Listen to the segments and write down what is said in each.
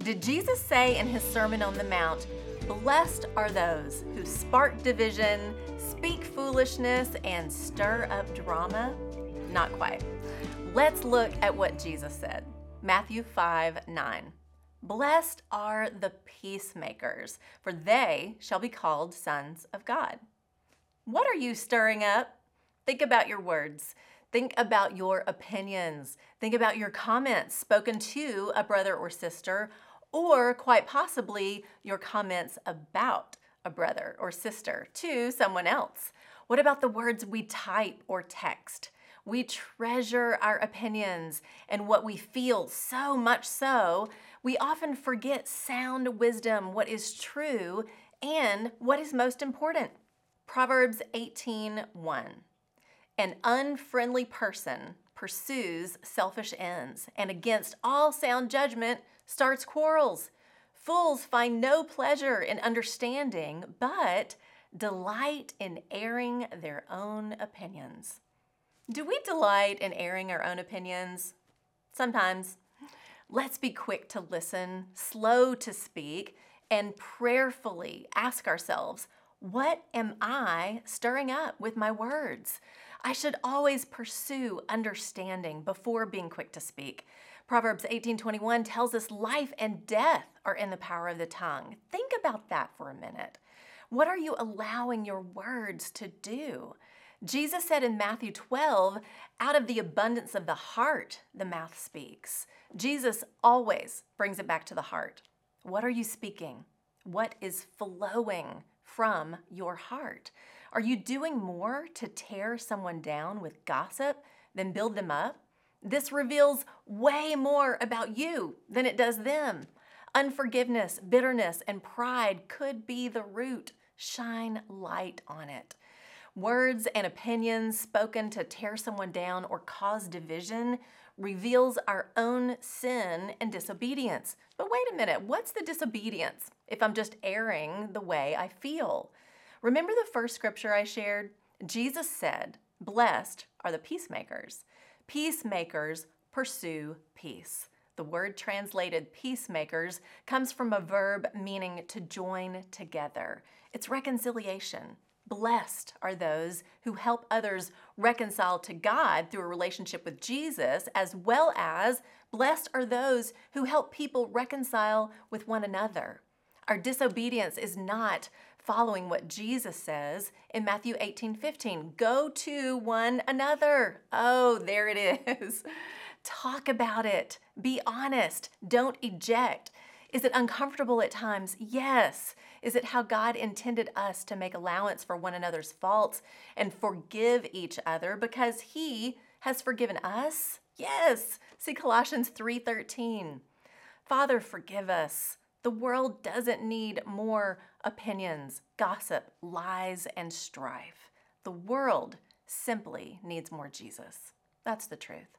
Did Jesus say in his Sermon on the Mount, "Blessed are those who spark division, speak foolishness, and stir up drama"? Not quite. Let's look at what Jesus said. Matthew 5:9. Blessed are the peacemakers, for they shall be called sons of God. What are you stirring up? Think about your words. Think about your opinions. Think about your comments spoken to a brother or sister, or quite possibly your comments about a brother or sister to someone else. What about the words we type or text? We treasure our opinions and what we feel so much so, we often forget sound wisdom, what is true, and what is most important. Proverbs 18:1. An unfriendly person pursues selfish ends, and against all sound judgment starts quarrels. Fools find no pleasure in understanding, but delight in airing their own opinions. Do we delight in airing our own opinions? Sometimes. Let's be quick to listen, slow to speak, and prayerfully ask ourselves, what am I stirring up with my words? I should always pursue understanding before being quick to speak. Proverbs 18:21 tells us life and death are in the power of the tongue. Think about that for a minute. What are you allowing your words to do? Jesus said in Matthew 12, out of the abundance of the heart, the mouth speaks. Jesus always brings it back to the heart. What are you speaking? What is flowing from your heart? Are you doing more to tear someone down with gossip than build them up? This reveals way more about you than it does them. Unforgiveness, bitterness, and pride could be the root. Shine light on it. Words and opinions spoken to tear someone down or cause division reveals our own sin and disobedience. But wait a minute, what's the disobedience if I'm just airing the way I feel? Remember the first scripture I shared? Jesus said, "Blessed are the peacemakers." Peacemakers pursue peace. The word translated peacemakers comes from a verb meaning to join together. It's reconciliation. Blessed are those who help others reconcile to God through a relationship with Jesus, as well as blessed are those who help people reconcile with one another. Our disobedience is not following what Jesus says in Matthew 18:15. Go to one another. Oh, there it is. Talk about it. Be honest. Don't eject. Is it uncomfortable at times? Yes. Is it how God intended us to make allowance for one another's faults and forgive each other because He has forgiven us? Yes. See Colossians 3:13. Father, forgive us. The world doesn't need more opinions, gossip, lies, and strife. The world simply needs more Jesus. That's the truth.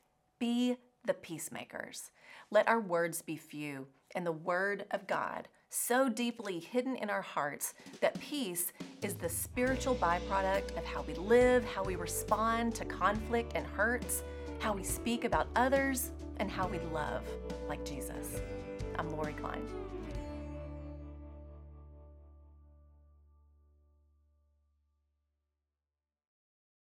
Be the peacemakers. Let our words be few and the word of God so deeply hidden in our hearts that peace is the spiritual byproduct of how we live, how we respond to conflict and hurts, how we speak about others, and how we love like Jesus. I'm Lori Klein.